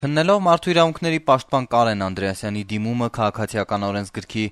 Քննելով մարդու իրավունքների պաշտպան Կարեն Անդրեասյանի դիմումը քաղաքացիական օրենսգրքի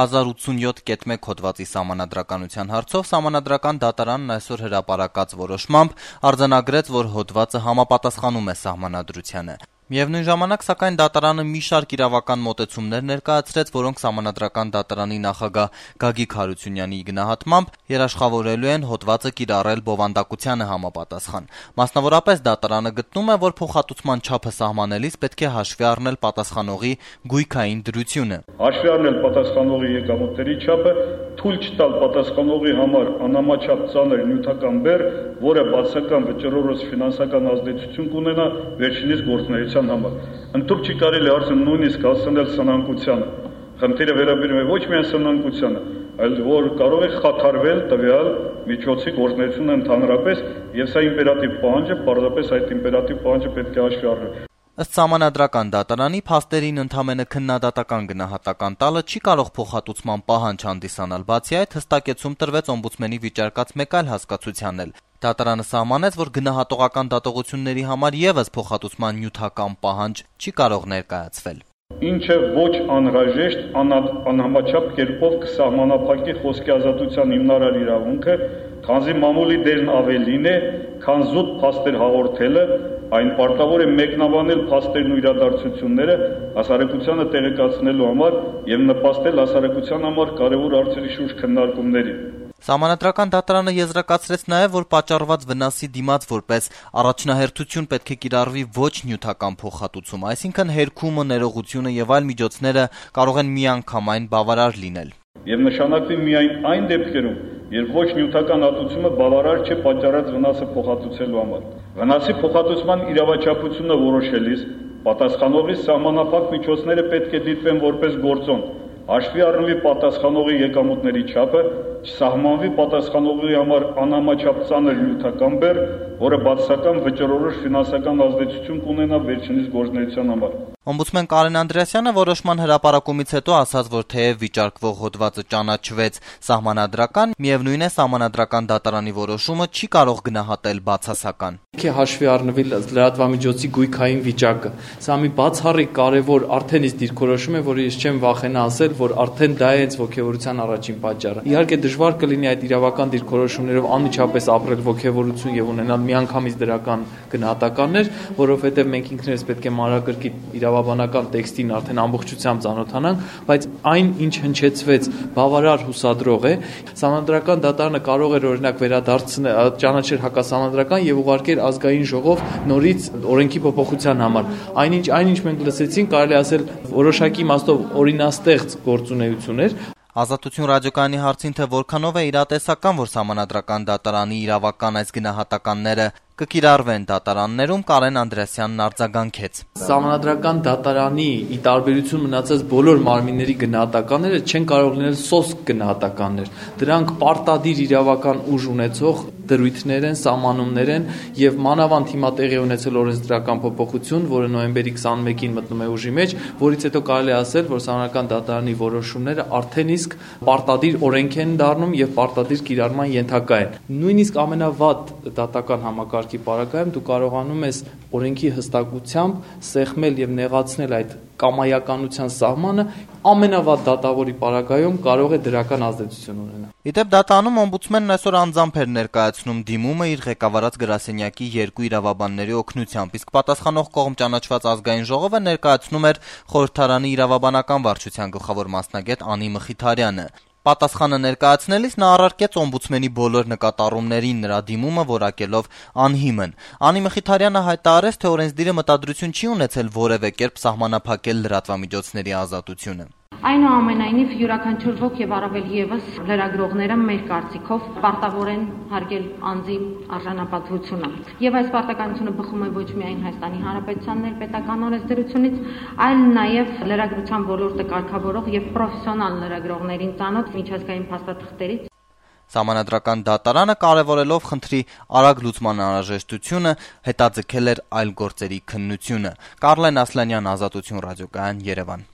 1087.1 հոդվածի սահմանադրականության հարցով Սահմանադրական դատարանն այսօր հրապարակած որոշմամբ արձանագրեց, որ հոդվածը համապատասխանում է սահմանադրությանը։ Միևնույն ժամանակ, սակայն, դատարանը մի շարք իրավական մոտեցումներ ներկայացրեց, որոնք Սահմանադրական դատարանի նախագահ Գագիկ Հարությունյանի գնահատմամբ երաշխավորելու են հոդվածը կիրառել բովանդակությանը համապատասխան։ Մասնավորապես, դատարանը գտնում է, որ փոխհատուցման չափը սահմանելիս պետք է հաշվի առնել պատասխանողի գույքային դրությունը։ Հաշվի առնել պատասխանողի եկամուտների չափը, թույլ չտալ պատասխանողի համար անհամաչափ ծանր նյութական բեռ, որը բացասական վճռորոշ ֆինանսական ազդեցություն կունենա վերջինիս գործունեության համար։ Ընդհանուր չի կարելի հարցը նույնիսկ հասցնել սնանկությանը։ Խնդիրը վերաբերում է ոչ միայն սնանկությանը, այլ որ կարող է խաթարվել տվյալ միջոցի գործունեությունը ընդհանրապես, եւ սա իմպերատիվ պահանջ է, պարզապես այդ իմպերատիվ պահանջը պետք է հաշվի առնել։ Ըստ Սահմանադրական դատարանի, փաստերին ընդամենը քննադատական գնահատական տալը չի կարող փոխհատուցման պահանջ հանդիսանալ, բացի այդ հստակեցում տրվեց օմբուդսմենի վիճարկած մեկ այլ հասկացության էլ։ Դատարանը սահմանեց, որ գնահատողական դատողությունների համար եւս փոխհատուցման նյութական պահանջ չի կարող ներկայացվել։ Ինչը ոչ անհրաժեշտ անհամաչափ կերպով կսահմանափակի խոսքի ազատության հիմնարար իրավունքը, քանզի մամուլի դերն ավելին է, քան զուտ փաստեր հաղորդելը, այն պարտավոր է մեկնաբանել փաստերն ու իրադարձությունները հասարակությանը տեղեկացնելու համար եւ նպաստել հասարակության համար կարեւոր հարցերի շուրջ քննարկումներին։ Սահմանադրական դատարանը եզրակացրեց նաև, որ պատճառված վնասի դիմաց որպես առաջնահերթություն պետք է կիրառվի ոչ նյութական փոխհատուցում, այսինքն հերքումը, ներողությունը եւ այլ միջոցները կարող են միանգամայն բավարար լինել։ Եվ նշանակվի միայն այն դեպքերում, երբ ոչ նյութական հատուցումը բավարար չէ պատճառած վնասը փոխհատուցելու համար։ Վնասի փոխհատուցման իրավաչափությունը որոշելիս պատասխանողի սահմանափակ միջոցները պետք է դիտվեն որպես գործոն։ Հաշվի առնվի պատասխանողի եկամուտների չափը, չսահմանվի պատասխանողի համար անհամաչափ ծանր նյութական բեռ, որը բացասական վճռորոշ ֆինանսական ազդեցություն կունենա վերջինիս գործունեության համար։ Օմբուդսմեն Կարեն Անդրեասյանը որոշման հրապարակումից հետո ասաց, որ թեև վիճարկվող հոդվածը ճանաչվեց սահմանադրական, միևնույն է Սահմանադրական դատարանի որոշումը չի կարող գնահատել բացասական։ Պետք է հաշվի առնվի լրատվամիջոցի գույքային վիճակը։ Սա մի բացառիկ կարևոր արդեն իսկ դիրքորոշում է, որը ես չեմ վախենա ասել, որ արդեն դա է հենց ոգևորության առաջին պատճառը։ Իհարկե դժվար կլինի այդ իրավական դիրքորոշումներով անմիջապես ապրել ոգևորություն եւ ունենալ միանգամից դրական գնահատականներ, որովհետեւ մենք ինքներս պետք է մանրակրկիտ իրավաբանական տեքստին արդեն ամբողջությամբ ծանոթանանք, բայց այն, ինչ հնչեցվեց, բավարար հուսադրող է։ Սահմանադրական դատարանը կարող էր օրինակ վերադարձնել, ճանաչել հակասահմանադրական եւ ուղարկել ազգային ժողով նորից օրենքի փոփոխության համար։ Այնինչ մենք լսեցինք, կարելի ասել որոշակի իմաստով օրինաստեղծ գործունեություն էր։ Ազատություն ռադիոկայանի հարցին, թե որքանով է իրատեսական, որ Սահմանադրական դատարանի իրավական այս գնահատականները կկիրառվեն դատարաններում, Կարեն Անդրեասյանն արձագանքեց։ Սահմանադրական դատարանի ի տարբերություն մնացած բոլոր մարմինների գնահատականները չեն կարող լինել սոսկ գնահատականներ։ Դրանք պարտադիր իրավական ուժ ունեցող դրույթներ են, սահմանումներ են եւ մանավանդ հիմա տեղի ունեցել օրենսդրական փոփոխություն, որը նոյեմբերի 21-ին մտնում է ուժի մեջ, որից հետո կարելի ասել, որ Սահմանադրական դատարանի որոշումները արդեն իսկ պարտադիր օրենք են դառնում եւ պարտադիր կիրառման ենթակա են։ Նույնիսկ ամենավատ դատական համակարգի պարագայում դու կարողանում ես օրենքի հստակությամբ սեղմել եւ նեղացնել այդ կամայականության սահմանը, ամենավատ դատավորի պարագայում կարող է դրական ազդեցություն ունենալ։ Իդեպ դատանում օմբուդսմենն այսօր անձամբ էր ներկայացնում դիմումը իր ղեկավարած գրասենյակի երկու իրավաբանների օգնությամբ, իսկ պատասխանող կողմ ճանաչված ազգային ժողովը ներկայացնում էր խորհրդարանի իրավաբանական վարչության գլխավոր մասնագետ Անի Մխիթարյանը։ Պատասխանը ներկայացնելիս նա առարկեց օմբուդսմենի բոլոր նկատառումներին, նրա դիմումը որակելով անհիմն։ Անի Մխիթարյանը հայտարարեց, թե օրենսդիրը մտադրություն չի ունեցել որևէ կերպ սահմանափակել լրատվամիջոցների ազատությունը։ Այնուամենայնիվ յուրաքանչյուր ոք եւ առավել եւս լրագրողները մեր կարծիքով պարտավոր են հարգել անձի արժանապատվությունը։ Եվ այս պարտականությունը բխում է ոչ միայն Հայաստանի Հանրապետության ներպետական օրենսդրությունից, այլ նաեւ լրագրության ոլորտը կարգավորող եւ պրոֆեսիոնալ լրագրողներին ծանոթ միջազգային փաստաթղթերից։ Սահմանադրական դատարանը կարևորելով խնդրի արագ լուծման անհրաժեշտությունը հետաձգել էր այլ գործերի քննությունը։ Կարլեն Ասլանյան, Ազատություն ռադիոկայան, Երևան։